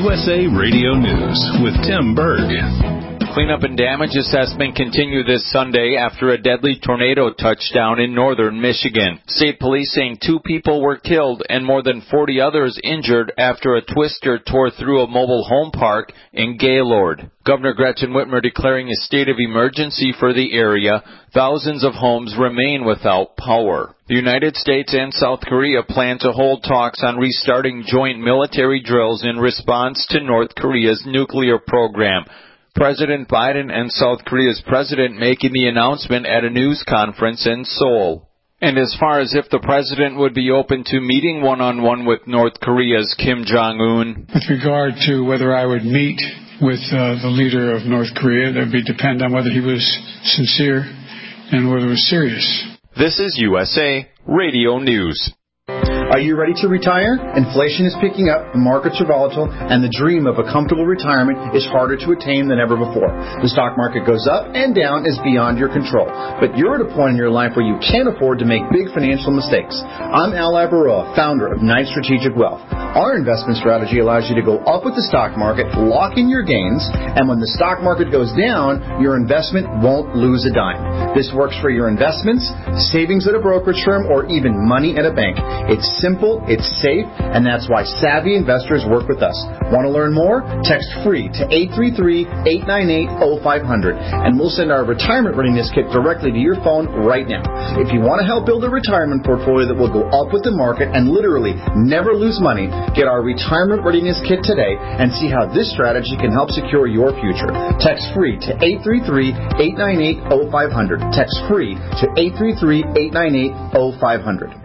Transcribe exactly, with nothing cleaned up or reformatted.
U S A Radio News with Tim Berg. Cleanup and damage assessment continue this Sunday after a deadly tornado touched down in northern Michigan. State police saying two people were killed and more than forty others injured after a twister tore through a mobile home park in Gaylord. Governor Gretchen Whitmer declaring a state of emergency for the area. Thousands of homes remain without power. The United States and South Korea plan to hold talks on restarting joint military drills in response to North Korea's nuclear program. President Biden and South Korea's president making the announcement at a news conference in Seoul. And as far as if the president would be open to meeting one-on-one with North Korea's Kim Jong-un. With regard to whether I would meet with uh, the leader of North Korea, that would be depend on whether he was sincere and whether it was serious. This is U S A Radio News. Are you ready to retire? Inflation is picking up, the markets are volatile, and the dream of a comfortable retirement is harder to attain than ever before. The stock market goes up and down is beyond your control. But you're at a point in your life where you can't afford to make big financial mistakes. I'm Al Abaroa, founder of Knight Strategic Wealth. Our investment strategy allows you to go up with the stock market, lock in your gains, and when the stock market goes down, your investment won't lose a dime. This works for your investments, savings at a brokerage firm, or even money at a bank. It's simple, it's safe, and that's why savvy investors work with us. Want to learn more? Text FREE to eight three three, eight nine eight, zero five zero zero, and we'll send our retirement readiness kit directly to your phone right now. If you want to help build a retirement portfolio that will go up with the market and literally never lose money, get our retirement readiness kit today and see how this strategy can help secure your future. Text FREE to eight three three, eight nine eight, zero five zero zero. Text FREE to eight three three, eight nine eight, zero five zero zero.